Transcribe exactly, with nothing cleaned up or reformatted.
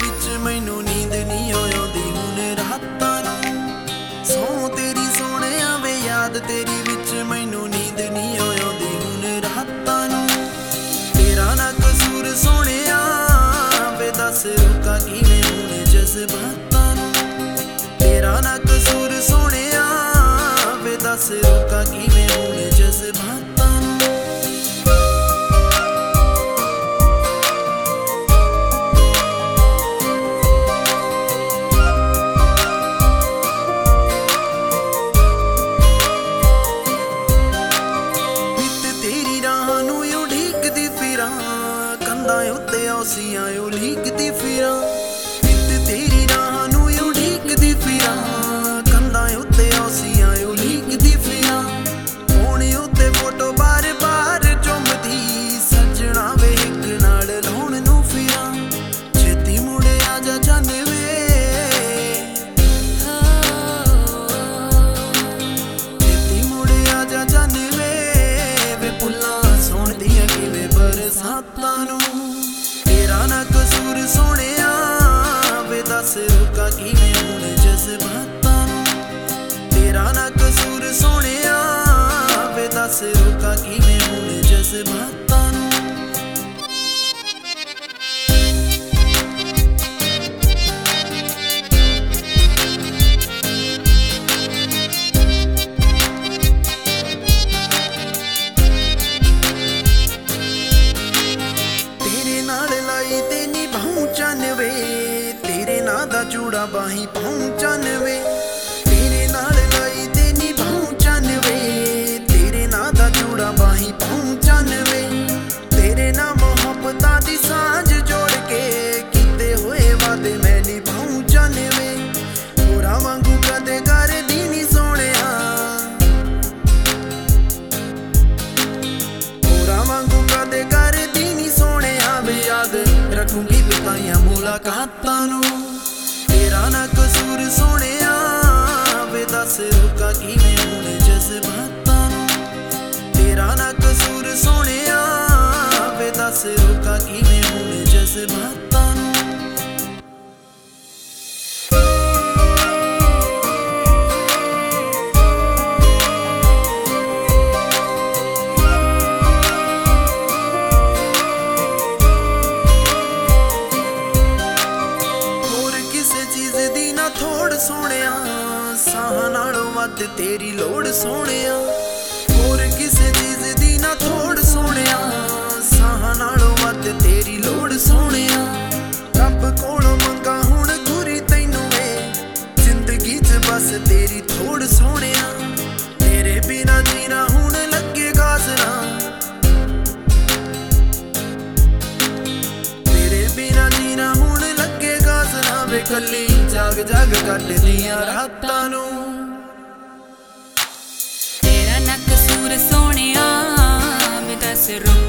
विच मैनू नींद नहीं आउंदी हुण रातां नूं। सौं तेरी सोहणिया वे याद तेरी विच मैनू नींद नहीं आउंदी हुण रातां नूं। तेरा ना कसूर सोहणिया वे दस रोका किवें हुण जज्बातां नूं। तेरा ना कसूर सोहणिया वे दस रोका किवें हुण जज्बातां नूं। कंधां उत्ते औसियां उलीकदी फिरां नित तेरी राह नूं उलीकदी फिरां। कंधां उत्ते औसियां उलीकदी फिरां फोन उत्ते फोटो बार बार चुमदी सजना वे इक नाल लाउण नूं फिरां। छेती मुड़े आजा जाने वे छेती मुड़े आजा जाने वे वे पुल्लां सौण दियां किवें बरसातां नूं। तेरा ना कसूर सोहणिया वे दस रोका किवें हुण जज्बातां नूं। तेरा ना कसूर सोहणिया वे दस रोका किवें हुण जज्बातां नूं। तेरे नां दा चूड़ा बाहीं पाऊं चनवे तेरे नाल लाई ते निभाऊं चनवे। तेरे नां दा चूड़ा बाहीं पाऊं चनवे तेरे नां मोहब्बतां दी सांझ जोड़ के कीते होए वादे मैं निभाऊं चनवे। होरां वांगू कदे करदी नी सोहणिया होरां वांगू कदे करदी नी सोहणिया वे याद रखूंगी बिताईयां मुलाकातां नूं। तेरा ना कसूर सोहणिया वे दस रोका किवें हुण जज्बातां नूं। तेरा ना कसूर सोहणिया वे दस रोका किवें हुण जज्बातां नूं। थोड़ सोहणिया साहां नालों वध तेरी लोड़ सोहणिया। होर किसे चीज़ दी ना थोड़ सोहणिया साहां नालों वध तेरी लोड़ सोहणिया। रब कोलों मंगा हुण गुरी तैनूं वे जिंदगी च बस तेरी थोड़ सोहणिया। तेरे बिना जीना हुण लगेगा जरा तेरे बिना जीना हुण लगेगा जरा वे कल्ली जाग जाग कटदियां रातां नूं। तेरा ना कसूर सोहणिया वे दस